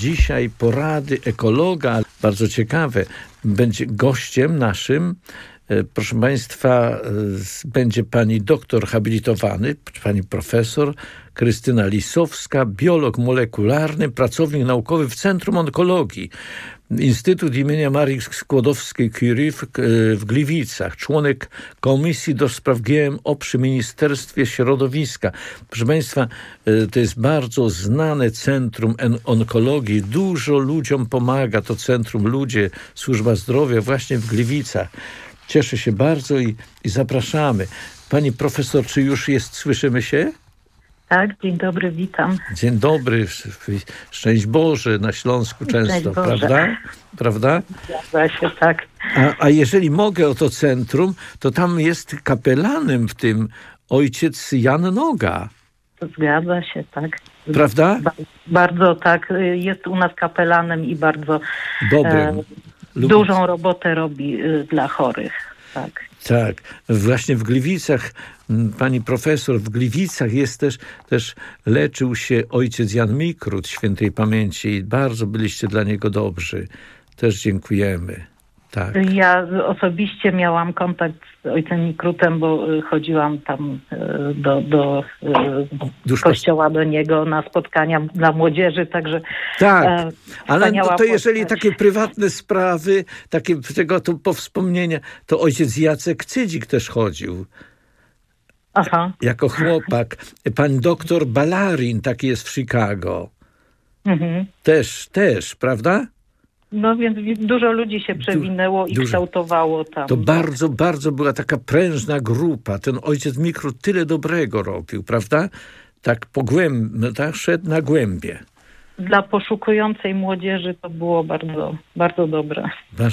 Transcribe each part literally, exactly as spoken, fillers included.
Dzisiaj porady ekologa, bardzo ciekawe. Będzie gościem naszym, proszę Państwa, będzie pani doktor habilitowany, pani profesor Krystyna Lisowska, biolog molekularny, pracownik naukowy w Centrum Onkologii, Instytut imienia Marii Skłodowskiej-Curie w, w Gliwicach, członek Komisji do Spraw G M O przy Ministerstwie Środowiska. Proszę Państwa, to jest bardzo znane Centrum Onkologii. Dużo ludziom pomaga to Centrum, ludzie, służba zdrowia właśnie w Gliwicach. Cieszę się bardzo i, i zapraszamy. Pani profesor, czy już jest, słyszymy się? Tak, dzień dobry, witam. Dzień dobry, szczęść Boże, na Śląsku często, prawda? Prawda? Zgadza się, tak. A, a jeżeli mogę o to centrum, to tam jest kapelanem w tym ojciec Jan Noga. Zgadza się, tak. Prawda? Ba- bardzo tak, jest u nas kapelanem i bardzo Dobrym. E, dużą robotę robi y, dla chorych, tak. Tak, właśnie w Gliwicach, pani profesor, w Gliwicach jest też, też leczył się ojciec Jan Mikrut, świętej pamięci, i bardzo byliście dla niego dobrzy. Też dziękujemy. Tak. Ja osobiście miałam kontakt z ojcem Mikrutem, bo chodziłam tam do, do Dusz kościoła do niego na spotkania dla młodzieży, także tak, ale to, to jeżeli postać. takie prywatne sprawy, takie tego to po wspomnienia, to ojciec Jacek Cydzik też chodził. Aha. Jako chłopak. Pan doktor Balarin, taki jest w Chicago. Mhm. Też, też, prawda? No więc dużo ludzi się przewinęło du- i dużo. kształtowało tam. To bardzo, bardzo była taka prężna grupa. Ten ojciec Mikrut tyle dobrego robił, prawda? Tak po głęb- tak szedł na głębie. Dla poszukującej młodzieży to było bardzo, bardzo dobre.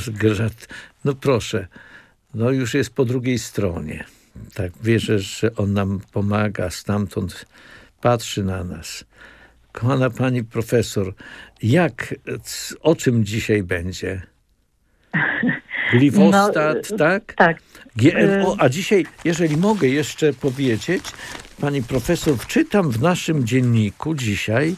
No proszę, no już jest po drugiej stronie. Tak, wierzę, że on nam pomaga, stamtąd patrzy na nas. Kochana pani profesor, jak, o czym dzisiaj będzie? Gliwostat, no, tak? Tak. G M O, a dzisiaj, jeżeli mogę jeszcze powiedzieć, pani profesor, wczytam w naszym dzienniku dzisiaj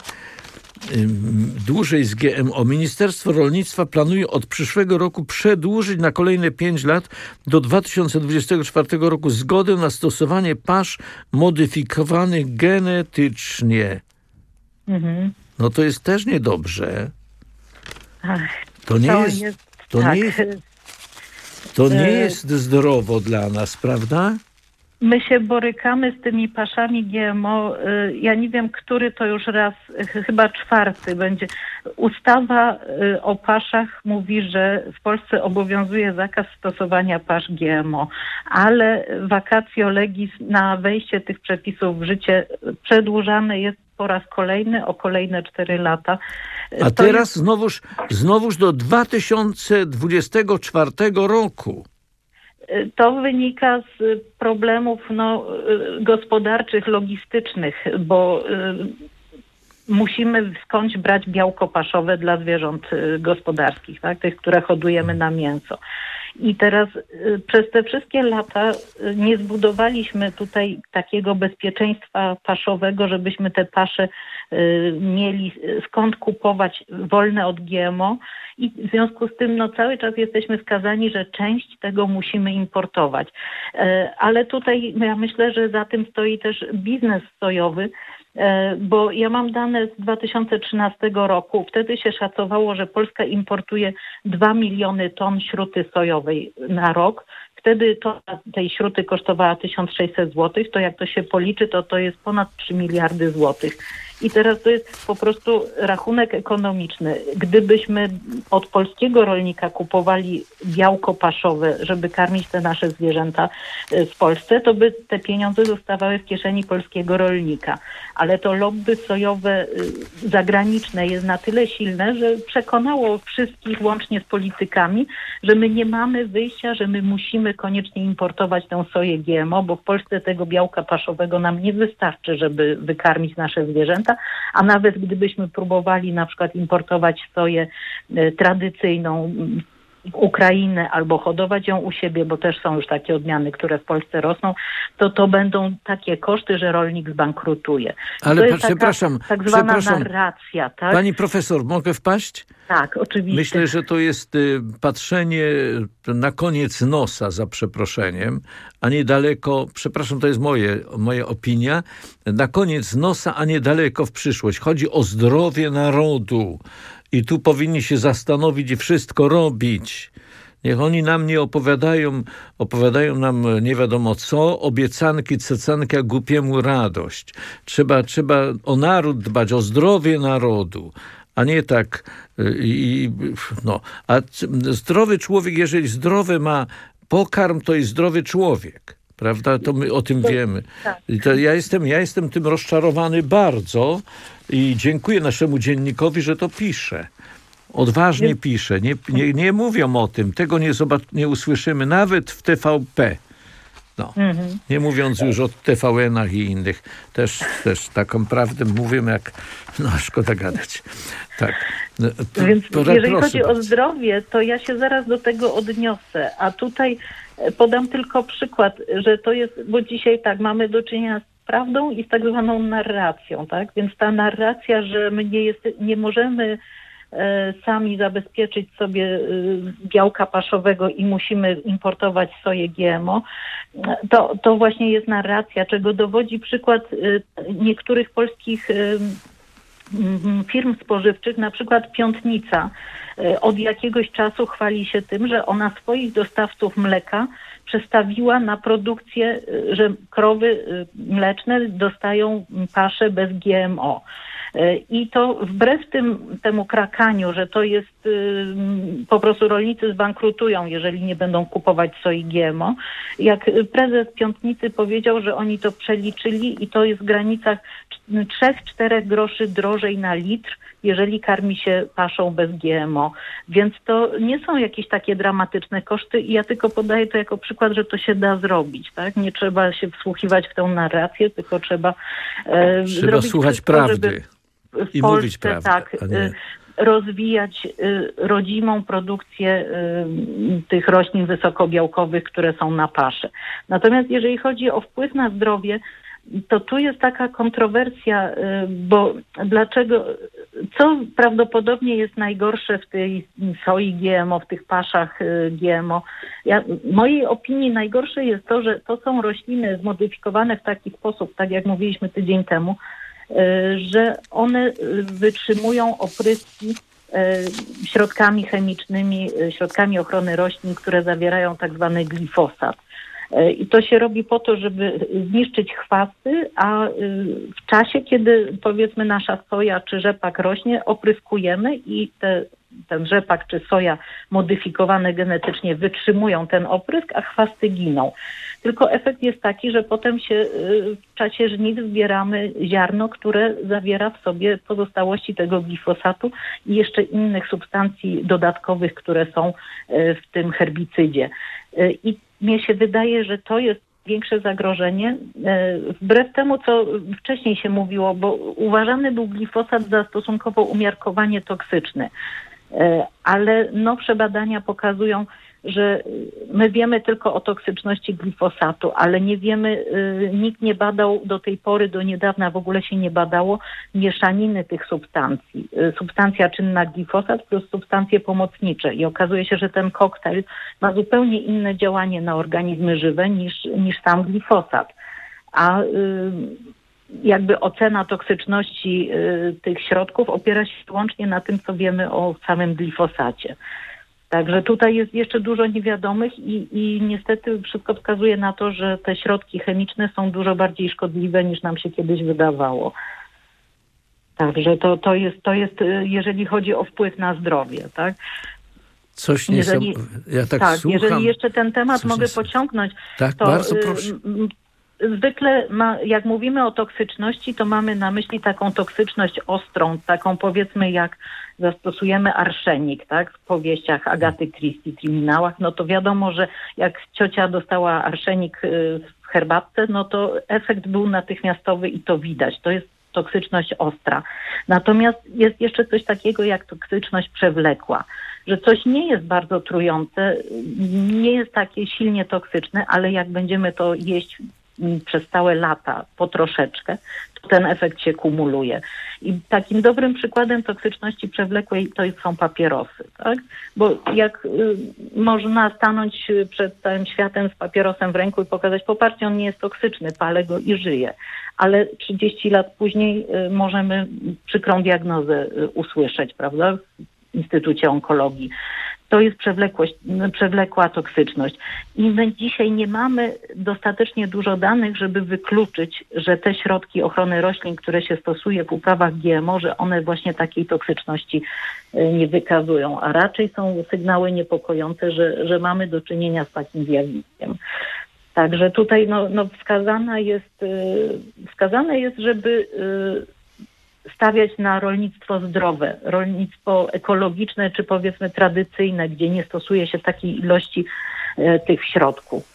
dłużej z G M O. Ministerstwo Rolnictwa planuje od przyszłego roku przedłużyć na kolejne pięć lat do dwa tysiące dwudziestego czwartego roku zgodę na stosowanie pasz modyfikowanych genetycznie. Mhm. No to jest też niedobrze. Ach, to nie to jest, jest to tak. nie jest, to nie jest zdrowo dla nas, prawda? My się borykamy z tymi paszami G M O. Ja nie wiem, który to już raz, chyba czwarty będzie. Ustawa o paszach mówi, że w Polsce obowiązuje zakaz stosowania pasz G M O, ale vacatio legis na wejście tych przepisów w życie przedłużane jest po raz kolejny o kolejne cztery lata. A to teraz jest... znowuż, znowuż do dwa tysiące dwudziestego czwartego roku. To wynika z problemów no, gospodarczych, logistycznych, bo y, musimy skądś brać białko paszowe dla zwierząt gospodarskich, tak? Tych, które hodujemy na mięso. I teraz y, przez te wszystkie lata y, nie zbudowaliśmy tutaj takiego bezpieczeństwa paszowego, żebyśmy te pasze y, mieli skąd kupować wolne od G M O. I w związku z tym no, cały czas jesteśmy skazani, że część tego musimy importować. E, ale tutaj ja myślę, że za tym stoi też biznes sojowy, e, bo ja mam dane z dwa tysiące trzynastego roku. Wtedy się szacowało, że Polska importuje dwa miliony ton śruty sojowej na rok. Wtedy to, tej śruty kosztowała tysiąc sześćset złotych, to jak to się policzy, to to jest ponad trzy miliardy złotych. I teraz to jest po prostu rachunek ekonomiczny. Gdybyśmy od polskiego rolnika kupowali białko paszowe, żeby karmić te nasze zwierzęta w Polsce, to by te pieniądze zostawały w kieszeni polskiego rolnika. Ale to lobby sojowe zagraniczne jest na tyle silne, że przekonało wszystkich, łącznie z politykami, że my nie mamy wyjścia, że my musimy koniecznie importować tę soję G M O, bo w Polsce tego białka paszowego nam nie wystarczy, żeby wykarmić nasze zwierzęta. A nawet gdybyśmy próbowali na przykład importować soję tradycyjną, Ukrainy albo hodować ją u siebie, bo też są już takie odmiany, które w Polsce rosną, to to będą takie koszty, że rolnik zbankrutuje. Ale to jest przepraszam, taka, tak zwana przepraszam. narracja, tak? Pani profesor, mogę wpaść? Tak, oczywiście. Myślę, że to jest y, patrzenie na koniec nosa, za przeproszeniem, a niedaleko, przepraszam, to jest moje, moja opinia, na koniec nosa, a niedaleko w przyszłość. Chodzi o zdrowie narodu i tu powinni się zastanowić i wszystko robić. Niech oni nam nie opowiadają, opowiadają nam nie wiadomo co, obiecanki, cecanki, a głupiemu radość. Trzeba, trzeba o naród dbać, o zdrowie narodu, a nie tak. I, no. A zdrowy człowiek, jeżeli zdrowy ma pokarm, to jest zdrowy człowiek. Prawda? To my o tym wiemy. I to ja, jestem, ja jestem tym rozczarowany bardzo i dziękuję naszemu dziennikowi, że to pisze. Odważnie pisze. Nie, nie, nie mówią o tym. Tego nie, zobac- nie usłyszymy nawet w T V P. No. Mhm. Nie mówiąc już o T V N-ach i innych. Też, też taką prawdę mówię, jak no szkoda gadać. Tak. To, Więc to, jeżeli chodzi bardzo. o zdrowie, to ja się zaraz do tego odniosę. A tutaj podam tylko przykład, że to jest, bo dzisiaj tak, mamy do czynienia z prawdą i z tak zwaną narracją, tak? Więc ta narracja, że my nie, jest, nie możemy sami zabezpieczyć sobie białka paszowego i musimy importować soję G M O, to, to właśnie jest narracja, czego dowodzi przykład niektórych polskich firm spożywczych, na przykład Piątnica od jakiegoś czasu chwali się tym, że ona swoich dostawców mleka przestawiła na produkcję, że krowy mleczne dostają paszę bez G M O. I to wbrew tym, temu krakaniu, że to jest y, po prostu rolnicy zbankrutują, jeżeli nie będą kupować soi G M O. Jak prezes Piątnicy powiedział, że oni to przeliczyli i to jest w granicach trzy do czterech groszy drożej na litr, jeżeli karmi się paszą bez G M O. Więc to nie są jakieś takie dramatyczne koszty i ja tylko podaję to jako przykład, że to się da zrobić. Tak? Nie trzeba się wsłuchiwać w tę narrację, tylko trzeba e, Trzeba zrobić słuchać wszystko, prawdy. W I Polsce, mówić prawdę, tak, rozwijać rodzimą produkcję tych roślin wysokobiałkowych, które są na paszy. Natomiast jeżeli chodzi o wpływ na zdrowie, to tu jest taka kontrowersja, bo dlaczego, co prawdopodobnie jest najgorsze w tej soi G M O, w tych paszach G M O? Ja, w mojej opinii najgorsze jest to, że to są rośliny zmodyfikowane w taki sposób, tak jak mówiliśmy tydzień temu, że one wytrzymują opryski środkami chemicznymi, środkami ochrony roślin, które zawierają tak zwany glifosat. I to się robi po to, żeby zniszczyć chwasty, a w czasie, kiedy powiedzmy nasza soja czy rzepak rośnie, opryskujemy i te, ten rzepak czy soja modyfikowane genetycznie wytrzymują ten oprysk, a chwasty giną. Tylko efekt jest taki, że potem się w czasie żniw zbieramy ziarno, które zawiera w sobie pozostałości tego glifosatu i jeszcze innych substancji dodatkowych, które są w tym herbicydzie. I mnie się wydaje, że to jest większe zagrożenie, wbrew temu, co wcześniej się mówiło, bo uważany był glifosat za stosunkowo umiarkowanie toksyczny. Ale nowsze badania pokazują, że my wiemy tylko o toksyczności glifosatu, ale nie wiemy, nikt nie badał do tej pory, do niedawna w ogóle się nie badało mieszaniny tych substancji. Substancja czynna glifosat plus substancje pomocnicze i okazuje się, że ten koktajl ma zupełnie inne działanie na organizmy żywe niż, niż sam glifosat. A jakby ocena toksyczności tych środków opiera się wyłącznie na tym, co wiemy o samym glifosacie. Także tutaj jest jeszcze dużo niewiadomych i, i niestety wszystko wskazuje na to, że te środki chemiczne są dużo bardziej szkodliwe niż nam się kiedyś wydawało. Także to, to, jest, to jest, jeżeli chodzi o wpływ na zdrowie, tak? Coś nie jeżeli, sam... Ja tak, tak słucham. Jeżeli jeszcze ten temat mogę nie pociągnąć, tak, to bardzo proszę. Zwykle ma, jak mówimy o toksyczności, to mamy na myśli taką toksyczność ostrą, taką powiedzmy jak zastosujemy arszenik, tak, w powieściach Agaty Christie, kryminałach, no to wiadomo, że jak ciocia dostała arszenik w herbatce, no to efekt był natychmiastowy i to widać. To jest toksyczność ostra. Natomiast jest jeszcze coś takiego jak toksyczność przewlekła. że coś nie jest bardzo trujące, nie jest takie silnie toksyczne, ale jak będziemy to jeść przez całe lata po troszeczkę, to ten efekt się kumuluje. I takim dobrym przykładem toksyczności przewlekłej to są papierosy, tak? Bo jak y, można stanąć przed całym światem z papierosem w ręku i pokazać, popatrzcie, on nie jest toksyczny, palę go i żyję. Ale trzydzieści lat później y, możemy przykrą diagnozę y, usłyszeć, prawda, w Instytucie Onkologii. To jest przewlekłość, przewlekła toksyczność. I my dzisiaj nie mamy dostatecznie dużo danych, żeby wykluczyć, że te środki ochrony roślin, które się stosuje w uprawach G M O, że one właśnie takiej toksyczności nie wykazują, a raczej są sygnały niepokojące, że, że mamy do czynienia z takim zjawiskiem. Także tutaj no, no wskazana jest, wskazane jest, żeby stawiać na rolnictwo zdrowe, rolnictwo ekologiczne, czy powiedzmy tradycyjne, gdzie nie stosuje się takiej ilości e, tych środków.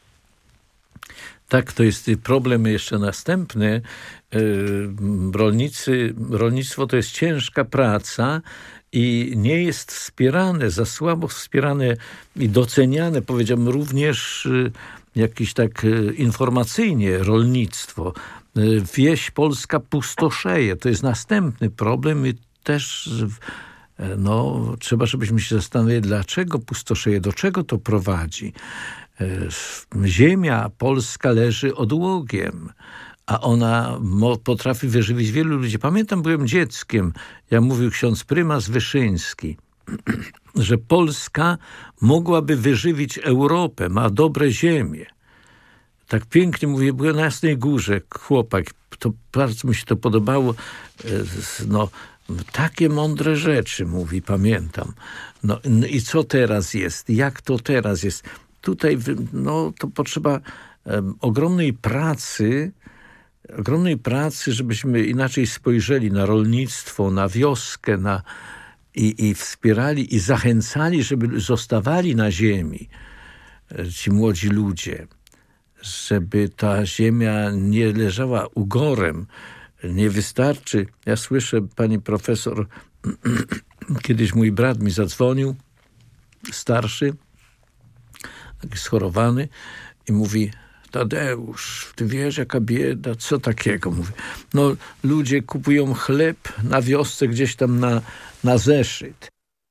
Tak, to jest problem jeszcze następny. Rolnicy, rolnictwo to jest ciężka praca i nie jest wspierane, za słabo wspierane i doceniane, powiedziałbym, również jakieś tak informacyjnie rolnictwo. Wieś polska pustoszeje. To jest następny problem i też no, trzeba, żebyśmy się zastanowili, dlaczego pustoszeje, do czego to prowadzi. Ziemia polska leży odłogiem, a ona mo- potrafi wyżywić wielu ludzi. Pamiętam, byłem dzieckiem, jak mówił ksiądz prymas Wyszyński, że Polska mogłaby wyżywić Europę, ma dobre ziemie. Tak pięknie mówię, byłem na Jasnej Górze, chłopak, to bardzo mi się to podobało, no, takie mądre rzeczy mówi, pamiętam. No, no i co teraz jest? Jak to teraz jest? Tutaj, no, to potrzeba um, ogromnej pracy, ogromnej pracy, żebyśmy inaczej spojrzeli na rolnictwo, na wioskę, na, i, i wspierali i zachęcali, żeby zostawali na ziemi ci młodzi ludzie. Żeby ta ziemia nie leżała ugorem. Nie wystarczy. Ja słyszę, pani profesor, kiedyś mój brat mi zadzwonił, starszy, taki schorowany, i mówi: Tadeusz, ty wiesz, jaka bieda, co takiego? Mówi, no ludzie kupują chleb na wiosce gdzieś tam na, na zeszyt.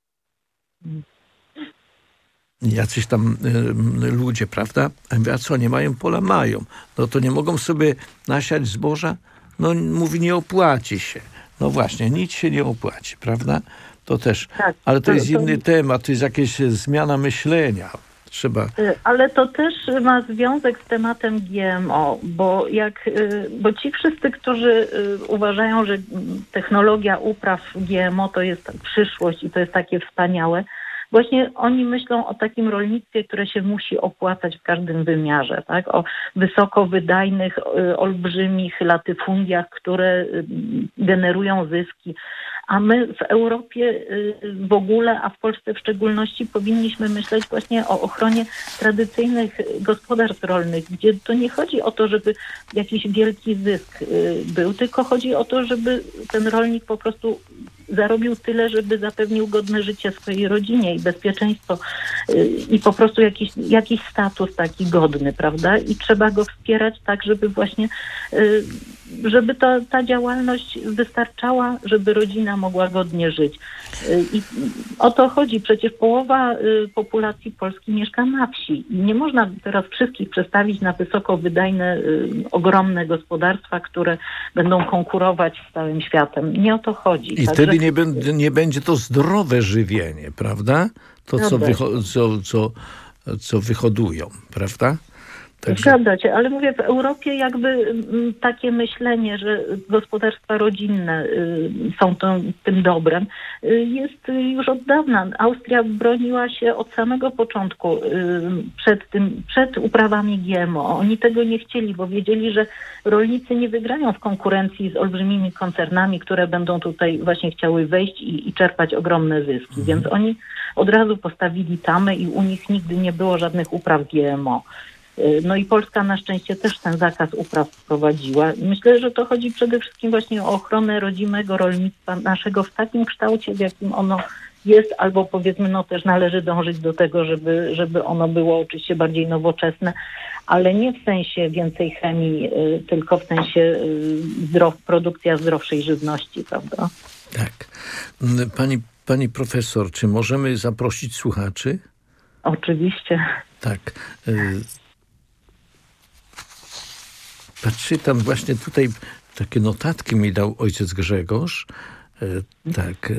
Jacyś tam y, ludzie, prawda? A, mówię, a co, nie mają pola? Mają. No to nie mogą sobie nasiać zboża? No mówi, nie opłaci się. No właśnie, nic się nie opłaci, prawda? To też. Tak, ale to, to jest to... inny temat, to jest jakaś zmiana myślenia. Trzeba... Ale to też ma związek z tematem G M O, bo, jak, bo ci wszyscy, którzy uważają, że technologia upraw G M O to jest przyszłość i to jest takie wspaniałe, właśnie oni myślą o takim rolnictwie, które się musi opłacać w każdym wymiarze, tak? O wysoko wydajnych, olbrzymich latyfundiach, które generują zyski. A my w Europie w ogóle, a w Polsce w szczególności powinniśmy myśleć właśnie o ochronie tradycyjnych gospodarstw rolnych, gdzie to nie chodzi o to, żeby jakiś wielki zysk był, tylko chodzi o to, żeby ten rolnik po prostu zarobił tyle, żeby zapewnił godne życie swojej rodzinie i bezpieczeństwo i po prostu jakiś, jakiś status taki godny, prawda? I trzeba go wspierać tak, żeby właśnie, żeby ta, ta działalność wystarczała, żeby rodzina mogła godnie żyć. I o to chodzi. Przecież połowa populacji Polski mieszka na wsi. I nie można teraz wszystkich przestawić na wysoko wydajne, ogromne gospodarstwa, które będą konkurować z całym światem. Nie o to chodzi. I Także... wtedy nie, b- nie będzie to zdrowe żywienie, prawda? To, co, wyho- co, co, co wyhodują, prawda? Także... Zgadza się, ale mówię, w Europie jakby m, takie myślenie, że gospodarstwa rodzinne y, są to, tym dobrem, y, jest już od dawna. Austria broniła się od samego początku y, przed tym, przed uprawami G M O. Oni tego nie chcieli, bo wiedzieli, że rolnicy nie wygrają w konkurencji z olbrzymimi koncernami, które będą tutaj właśnie chciały wejść i, i czerpać ogromne zyski. Mhm. Więc oni od razu postawili tamę i u nich nigdy nie było żadnych upraw G M O. No i Polska na szczęście też ten zakaz upraw wprowadziła. Myślę, że to chodzi przede wszystkim właśnie o ochronę rodzimego rolnictwa naszego w takim kształcie, w jakim ono jest, albo powiedzmy, no też należy dążyć do tego, żeby, żeby ono było oczywiście bardziej nowoczesne, ale nie w sensie więcej chemii, y, tylko w sensie y, zdrow, produkcja zdrowszej żywności, prawda? Tak. Pani, pani profesor, czy możemy zaprosić słuchaczy? Oczywiście. Tak. Patrzcie, tam właśnie tutaj takie notatki mi dał ojciec Grzegorz. Tak.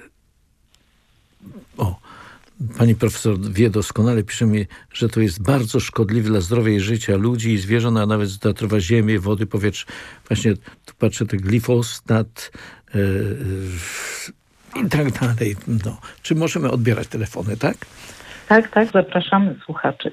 O, pani profesor wie doskonale, pisze mi, że to jest bardzo szkodliwe dla zdrowia i życia ludzi i zwierząt, a nawet zatruwa ziemię, wody, powietrze. Właśnie tu patrzę, te glifosat yy, yy, i tak dalej. No. Czy możemy odbierać telefony, tak? Tak, tak, zapraszamy słuchaczy.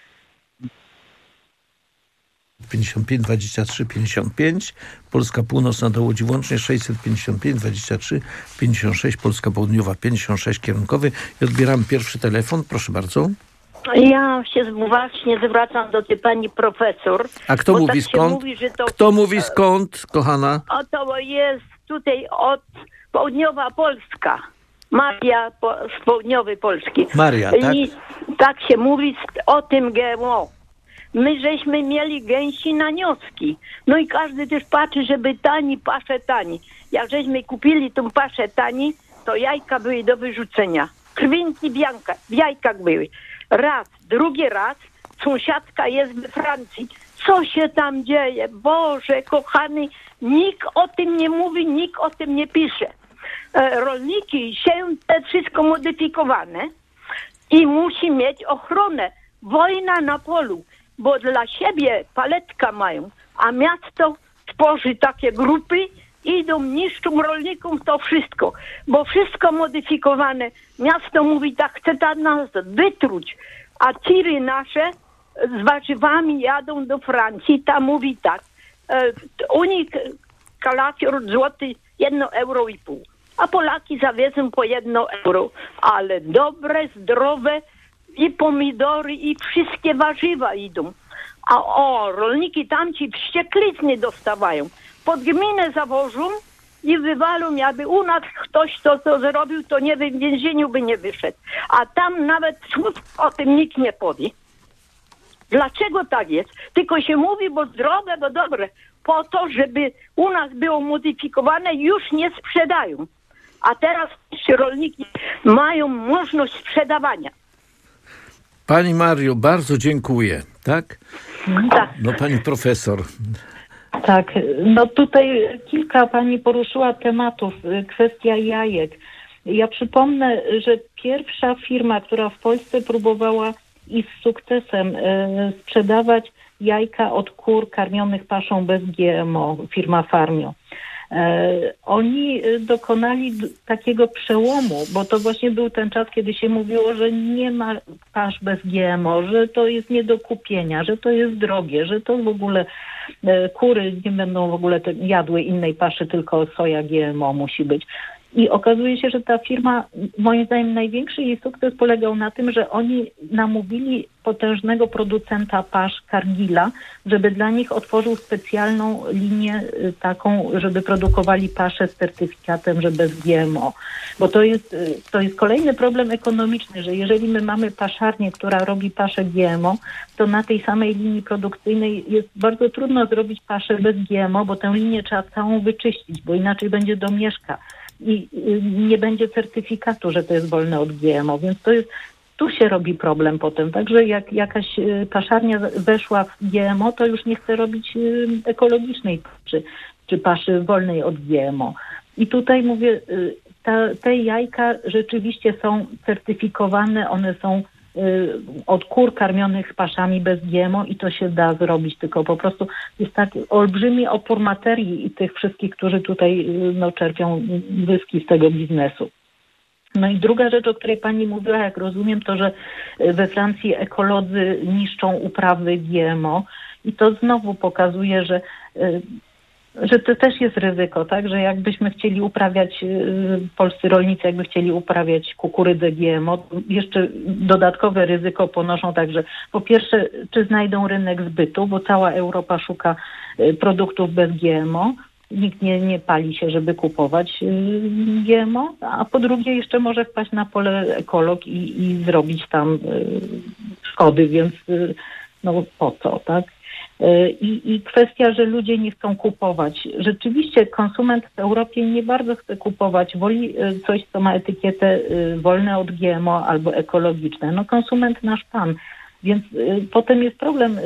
pięćdziesiąt pięć dwadzieścia trzy pięćdziesiąt pięć, Polska Północna do Łodzi łącznie sześćset pięćdziesiąt pięć dwadzieścia trzy pięćdziesiąt sześć, Polska Południowa pięćdziesiąt sześć kierunkowy. I odbieram pierwszy telefon, proszę bardzo. Ja się właśnie zwracam do tej pani profesor. A kto mówi tak skąd? Mówi, że to, kto mówi skąd, kochana? O, to jest tutaj od południowa Polska. Maria po, z południowej Polski. Maria, tak? I tak się mówi o tym G M O. My żeśmy mieli gęsi na nioski. No i każdy też patrzy, żeby tani, pasze tani. Jak żeśmy kupili tą paszę tani, to jajka były do wyrzucenia. Krwinki w, janka, w jajkach były. Raz, drugi raz, sąsiadka jest we Francji. Co się tam dzieje? Boże, kochany, nikt o tym nie mówi, nikt o tym nie pisze. E, rolniki się te wszystko modyfikowane i musi mieć ochronę. Wojna na polu, bo dla siebie paletka mają, a miasto tworzy takie grupy, idą, niszczą rolnikom to wszystko, bo wszystko modyfikowane. Miasto mówi tak, chce tam nas wytruć, a tiry nasze z warzywami jadą do Francji, tam mówi tak, e, u nich kalafior złoty jedno euro i pół, a Polaki zawiedzą po jedno euro, ale dobre, zdrowe i pomidory i wszystkie warzywa idą. A o, rolniki tamci wścieklizny dostawają. Pod gminę zawożą i wywalą, jakby u nas ktoś to, co zrobił, to nie wiem, w więzieniu by nie wyszedł. A tam nawet słów o tym nikt nie powie. Dlaczego tak jest? Tylko się mówi, bo zdrowe, bo dobre. Po to, żeby u nas było modyfikowane, już nie sprzedają. A teraz rolniki mają możliwość sprzedawania. Pani Mario, bardzo dziękuję. Tak? Tak. No pani profesor. Tak, no tutaj kilka pani poruszyła tematów. Kwestia jajek. Ja przypomnę, że pierwsza firma, która w Polsce próbowała i z sukcesem e, sprzedawać jajka od kur karmionych paszą bez G M O, firma Farmio. E, oni dokonali takiego przełomu, bo to właśnie był ten czas, kiedy się mówiło, że nie ma pasz bez G M O, że to jest nie do kupienia, że to jest drogie, że to w ogóle e, kury nie będą w ogóle te, jadły innej paszy, tylko soja G M O musi być. I okazuje się, że ta firma, moim zdaniem największy jej sukces polegał na tym, że oni namówili potężnego producenta pasz Cargilla, żeby dla nich otworzył specjalną linię taką, żeby produkowali paszę z certyfikatem, że bez G M O. Bo to jest, to jest kolejny problem ekonomiczny, że jeżeli my mamy paszarnię, która robi paszę G M O, to na tej samej linii produkcyjnej jest bardzo trudno zrobić paszę bez G M O, bo tę linię trzeba całą wyczyścić, bo inaczej będzie domieszka. I nie będzie certyfikatu, że to jest wolne od G M O, więc to jest, tu się robi problem potem. Także jak jakaś paszarnia weszła w G M O, to już nie chce robić ekologicznej paszy, czy paszy wolnej od G M O. I tutaj mówię, ta, te jajka rzeczywiście są certyfikowane, one są od kur karmionych paszami bez G M O i to się da zrobić, tylko po prostu jest tak olbrzymi opór materii i tych wszystkich, którzy tutaj no, czerpią zyski z tego biznesu. No i druga rzecz, o której pani mówiła, jak rozumiem, to, że we Francji ekolodzy niszczą uprawy G M O i to znowu pokazuje, że że to też jest ryzyko, tak, że jakbyśmy chcieli uprawiać, y, polscy rolnicy jakby chcieli uprawiać kukurydzę G M O, jeszcze dodatkowe ryzyko ponoszą także, po pierwsze, czy znajdą rynek zbytu, bo cała Europa szuka y, produktów bez G M O nikt nie, nie pali się, żeby kupować G M O, a po drugie jeszcze może wpaść na pole ekolog i, i zrobić tam szkody, więc no po co, tak? I, I kwestia, że ludzie nie chcą kupować. Rzeczywiście konsument w Europie nie bardzo chce kupować, woli coś, co ma etykietę wolne od G M O albo ekologiczne. No konsument nasz pan, więc potem jest problem,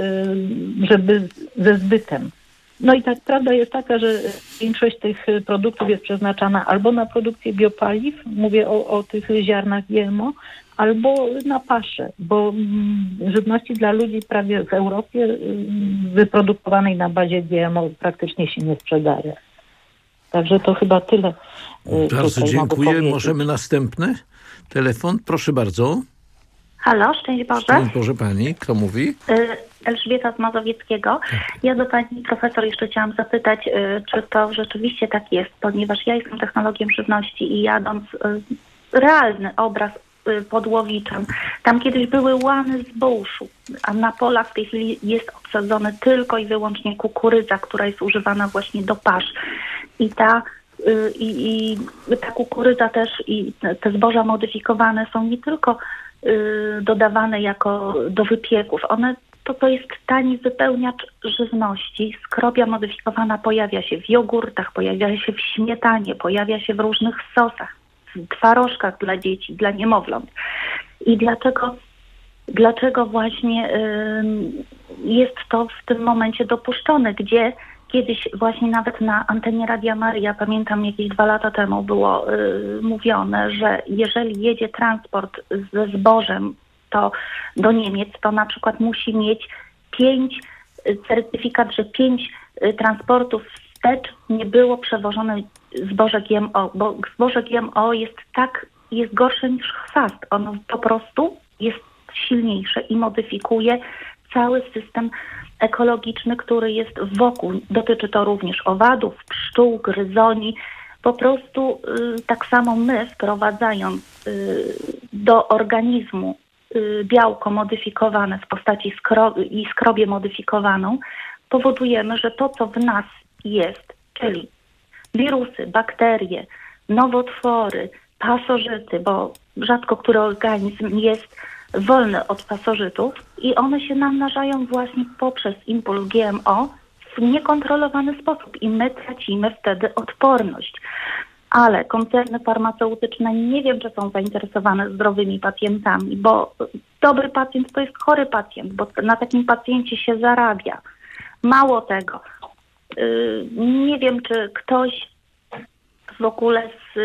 żeby ze zbytem. No i tak prawda jest taka, że większość tych produktów jest przeznaczana albo na produkcję biopaliw, mówię o, o tych ziarnach G M O, albo na paszę, bo żywności dla ludzi prawie w Europie wyprodukowanej na bazie G M O praktycznie się nie sprzedaje. Także to chyba tyle. Bardzo dziękuję. Możemy następny telefon? Proszę bardzo. Halo, szczęść Boże. Szczęść Boże pani. Kto mówi? Elżbieta z Mazowieckiego. Ja do pani profesor jeszcze chciałam zapytać, czy to rzeczywiście tak jest, ponieważ ja jestem technologiem żywności i jadąc realny obraz pod Łowiczem, tam kiedyś były łany zbóż, a na polach w tej chwili jest obsadzone tylko i wyłącznie kukurydza, która jest używana właśnie do pasz. I ta i, i ta kukurydza też i te zboża modyfikowane są nie tylko dodawane jako do wypieków. One, to, to jest tani wypełniacz żywności. Skrobia modyfikowana pojawia się w jogurtach, pojawia się w śmietanie, pojawia się w różnych sosach, w twarożkach dla dzieci, dla niemowląt. I dlaczego, dlaczego właśnie y, jest to w tym momencie dopuszczone, gdzie kiedyś właśnie nawet na antenie Radia Maryja, pamiętam jakieś dwa lata temu było y, mówione, że jeżeli jedzie transport ze zbożem to do Niemiec, to na przykład musi mieć pięć, y, certyfikat, że pięć y, transportów wstecz nie było przewożone zboże G M O, bo zboże G M O jest tak, jest gorsze niż chwast. Ono po prostu jest silniejsze i modyfikuje cały system ekologiczny, który jest wokół. Dotyczy to również owadów, pszczół, gryzoni. Po prostu y, tak samo my, wprowadzając y, do organizmu y, białko modyfikowane w postaci skro- i skrobię modyfikowaną, powodujemy, że to, co w nas jest, czyli wirusy, bakterie, nowotwory, pasożyty, bo rzadko który organizm jest wolny od pasożytów i one się namnażają właśnie poprzez impuls G M O w niekontrolowany sposób i my tracimy wtedy odporność. Ale koncerny farmaceutyczne nie wiem, czy są zainteresowane zdrowymi pacjentami, bo dobry pacjent to jest chory pacjent, bo na takim pacjencie się zarabia. Mało tego, nie wiem, czy ktoś w ogóle z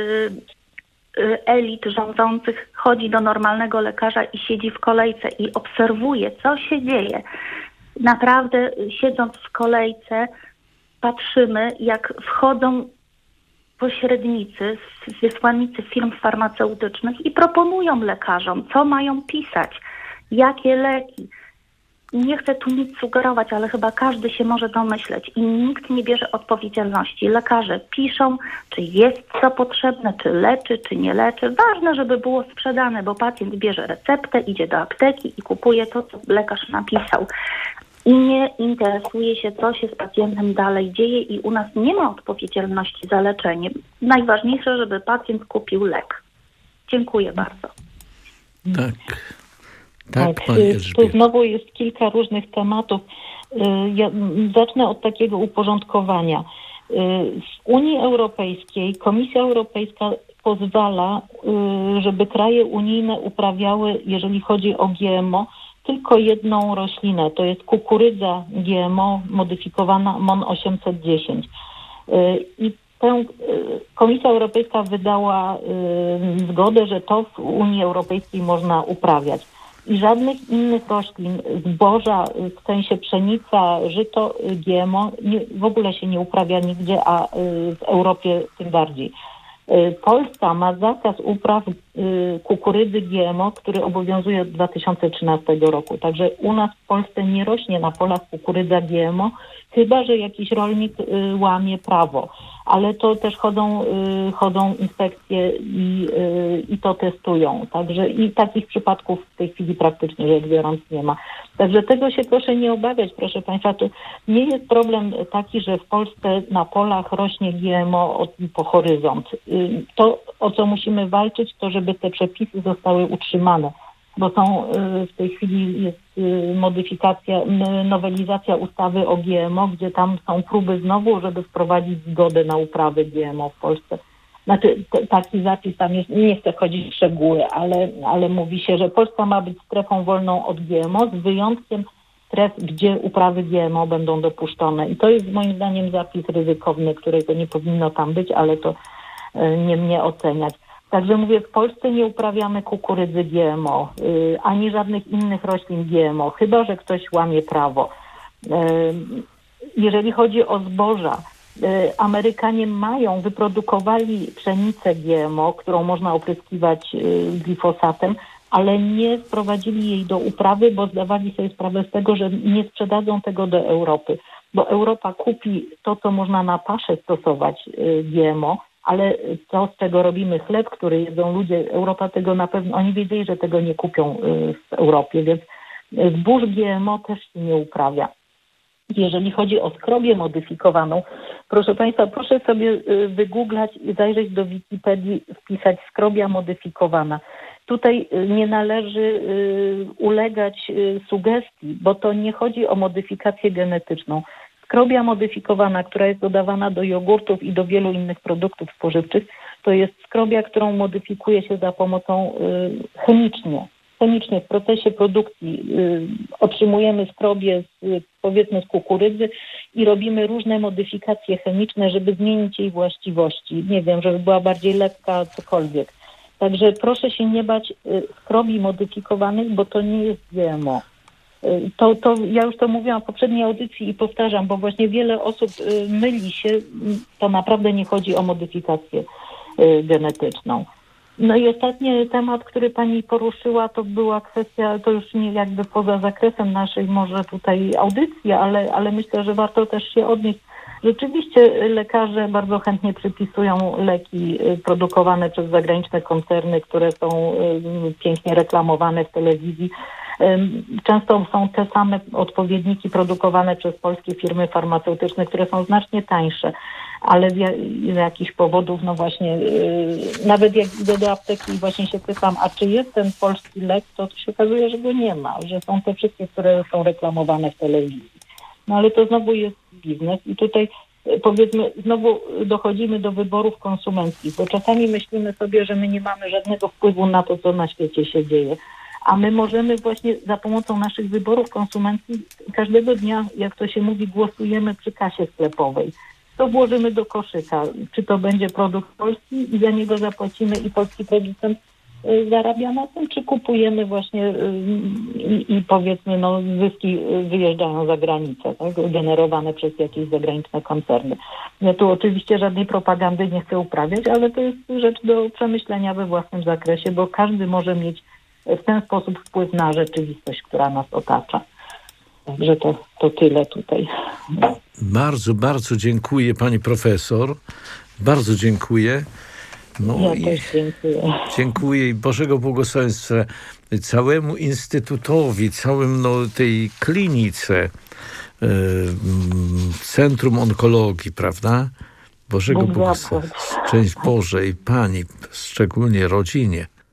elit rządzących chodzi do normalnego lekarza i siedzi w kolejce i obserwuje, co się dzieje. Naprawdę siedząc w kolejce patrzymy, jak wchodzą pośrednicy, wysłannicy firm farmaceutycznych i proponują lekarzom, co mają pisać, jakie leki. Nie chcę tu nic sugerować, ale chyba każdy się może domyśleć i nikt nie bierze odpowiedzialności. Lekarze piszą, czy jest co potrzebne, czy leczy, czy nie leczy. Ważne, żeby było sprzedane, bo pacjent bierze receptę, idzie do apteki i kupuje to, co lekarz napisał. I nie interesuje się, co się z pacjentem dalej dzieje i u nas nie ma odpowiedzialności za leczenie. Najważniejsze, żeby pacjent kupił lek. Dziękuję bardzo. Tak. Tak, tak tu znowu jest kilka różnych tematów. Ja zacznę od takiego uporządkowania. W Unii Europejskiej Komisja Europejska pozwala, żeby kraje unijne uprawiały, jeżeli chodzi o G M O, tylko jedną roślinę. To jest kukurydza G M O modyfikowana M O N osiemset dziesięć. I tę Komisja Europejska wydała zgodę, że to w Unii Europejskiej można uprawiać. I żadnych innych roślin, zboża, w sensie pszenica, żyto, G M O nie, w ogóle się nie uprawia nigdzie, a w Europie tym bardziej. Polska ma zakaz upraw kukurydzy G M O, który obowiązuje od dwa tysiące trzynastego roku. Także u nas w Polsce nie rośnie na polach kukurydza G M O, chyba że jakiś rolnik łamie prawo. Ale to też chodzą, chodzą inspekcje i, i to testują. Także i takich przypadków w tej chwili praktycznie rzecz biorąc nie ma. Także tego się proszę nie obawiać, proszę Państwa. To nie jest problem taki, że w Polsce na polach rośnie G M O po horyzont. To, o co musimy walczyć, to żeby te przepisy zostały utrzymane. Bo są w tej chwili jest modyfikacja, nowelizacja ustawy o G M O, gdzie tam są próby znowu, żeby wprowadzić zgodę na uprawy G M O w Polsce. Znaczy t- taki zapis tam jest, nie chcę wchodzić w szczegóły, ale, ale mówi się, że Polska ma być strefą wolną od G M O z wyjątkiem stref, gdzie uprawy G M O będą dopuszczone. I to jest moim zdaniem zapis ryzykowny, którego nie powinno tam być, ale to y, nie mnie oceniać. Także mówię, w Polsce nie uprawiamy kukurydzy G M O, y, ani żadnych innych roślin G M O, chyba że ktoś łamie prawo. Y, jeżeli chodzi o zboża, y, Amerykanie mają, wyprodukowali pszenicę G M O, którą można opryskiwać y, glifosatem, ale nie sprowadzili jej do uprawy, bo zdawali sobie sprawę z tego, że nie sprzedadzą tego do Europy. Bo Europa kupi to, co można na paszę stosować y, G M O, ale to, z czego robimy chleb, który jedzą ludzie, Europa tego na pewno, oni wiedzieli, że tego nie kupią w Europie, więc zbóż G M O też się nie uprawia. Jeżeli chodzi o skrobię modyfikowaną, proszę Państwa, proszę sobie wygooglać i zajrzeć do Wikipedii, wpisać skrobia modyfikowana. Tutaj nie należy ulegać sugestii, bo to nie chodzi o modyfikację genetyczną. Skrobia modyfikowana, która jest dodawana do jogurtów i do wielu innych produktów spożywczych, to jest skrobia, którą modyfikuje się za pomocą y, chemicznie. Chemicznie w procesie produkcji y, otrzymujemy skrobię z, powiedzmy z kukurydzy i robimy różne modyfikacje chemiczne, żeby zmienić jej właściwości. Nie wiem, żeby była bardziej lekka, cokolwiek. Także proszę się nie bać y, skrobi modyfikowanych, bo to nie jest G M O. To, to ja już to mówiłam w poprzedniej audycji i powtarzam, bo właśnie wiele osób y, myli się, to naprawdę nie chodzi o modyfikację y, genetyczną. No i ostatni temat, który Pani poruszyła, to była kwestia, to już nie jakby poza zakresem naszej może tutaj audycji, ale, ale myślę, że warto też się odnieść. Rzeczywiście lekarze bardzo chętnie przypisują leki produkowane przez zagraniczne koncerny, które są y, pięknie reklamowane w telewizji. Często są te same odpowiedniki produkowane przez polskie firmy farmaceutyczne, które są znacznie tańsze, ale z, jak, z jakichś powodów, no właśnie, yy, nawet jak idę do apteki i właśnie się pytam, a czy jest ten polski lek, to się okazuje, że go nie ma, że są te wszystkie, które są reklamowane w telewizji. No ale to znowu jest biznes i tutaj powiedzmy znowu dochodzimy do wyborów konsumenckich, bo czasami myślimy sobie, że my nie mamy żadnego wpływu na to, co na świecie się dzieje. A my możemy właśnie za pomocą naszych wyborów konsumenckich każdego dnia, jak to się mówi, głosujemy przy kasie sklepowej. To włożymy do koszyka. Czy to będzie produkt polski i za niego zapłacimy i polski producent y, zarabia na tym, czy kupujemy właśnie y, i, i powiedzmy no zyski wyjeżdżają za granicę, tak, generowane przez jakieś zagraniczne koncerny. Ja tu oczywiście żadnej propagandy nie chcę uprawiać, ale to jest rzecz do przemyślenia we własnym zakresie, bo każdy może mieć w ten sposób wpływ na rzeczywistość, która nas otacza. Także to, to tyle tutaj. Bardzo, bardzo dziękuję Pani Profesor. Bardzo dziękuję. No ja i też dziękuję. Dziękuję i Bożego błogosławieństwa całemu Instytutowi, całym no, tej klinice, y, Centrum Onkologii, prawda? Bożego błogosławieństwa. Szczęść Boże i Pani, szczególnie rodzinie.